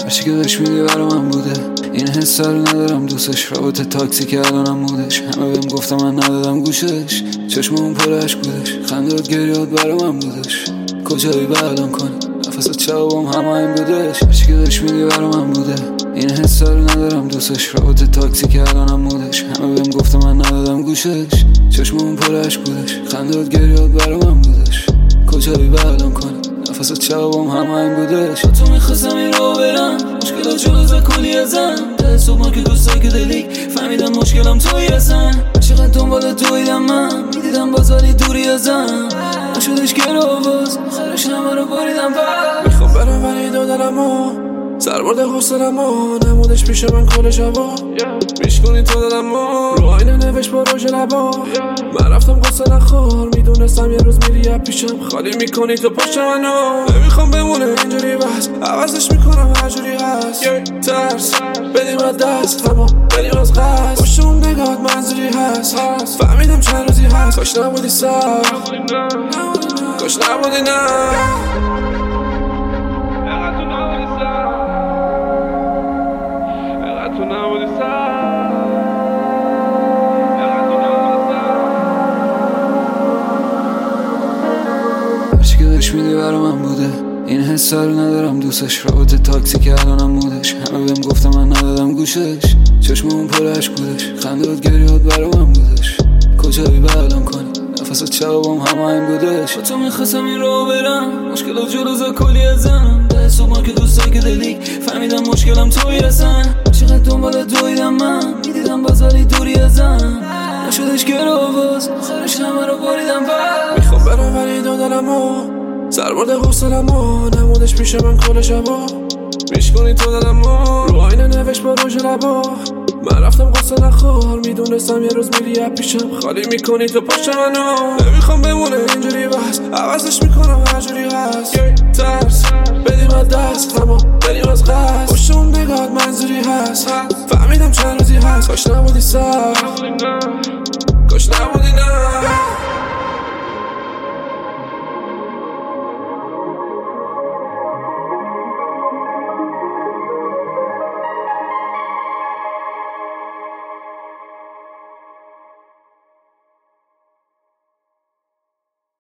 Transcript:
هرچی که بهش میگی برا من بوده، این حس رو ندارم دوستش. رابطه تاکسی که الانم مودش، همه بهم گفتم من ندادم گوشش. چشم اون پر عشق بودش، خندات گریات برا من بودش. کجایی بعدم کنی نفست شبم همه این بودش. هرچی که بهش میگی برا من بوده، این حس رو ندارم دوستش. رابطه تاکسی که الانم مودش، همه بهم گفتم من ندادم گوشش. چشم اون پر عشق بودش، خندات گریات برا من بودش. کجایی بعدم کنی نفست شبم همه این بودش. تو میخواستم این رو برم، مشکلات جلوز کلی ازم. ده صبح ما که دوستایی که دلی فهمیدم مشکلم توی ازم. چقدر دنبال تویدم من، میدیدم بازالی دوری ازم. نشدش که رو باز آخرش همه رو باریدم بر. میخوام برم ولی دادرم و سربرد حسنم و نمودش پیش من کل شبا. میشکنی تو دادم و رو آینه نوشت با روژ لبا. من رفتم قصه نخور، میدونستم یه روز میری از پیشم. خالی میکنی تو پشت منو، نمیخوام بمونه اینجوری بس. عوضش میکنم هر جوری هست. ترس بدیم از دست، اما بریم از قصد. پشت اون نگات منظوری هست. فهمیدم چند روزی هست. کاش نبودی سر، کاش نبودی نه. هرچی که بهش میگی برا من بوده، این حس رو ندارم دوستش. رابطه تاکسی که الانم مودش، همه بهم گفتم من ندادم گوشش. چشم اون پر عشق بودش، خندات گریات برا من بودش. کجایی بعدم کنی نفست شبم همه این بودش. تو میخواستم این رو برم، مشکلات جلوز کلی ازم. ده صبح ما که دوستایی که دلی فهمیدم مشکلم توی ازم. چقدر دنبال دویدم من، میدیدم بازالی دوری ازم. نشدش که رو باز آخرش همه رو باریدم بر. میخوام برم ولی دادرم و سربرد حسنم و نمودش پیش من کل شبا. میشکنی تو دادم و رو آینه نوشت با روژ لبا. من رفتم قصه نخور، میدونستم یه روز میری از پیشم. خالی میکنی تو پشت منو، نمیخوام بمونه اینجوری بس. عوضش میکنم هر جوری هست. ترس بدیم از دست، اما بریم از قصد. پشت اون نگات منظوری هست. فهمیدم چند روزی هست. کاش نبودی سر، کاش نبودی نه.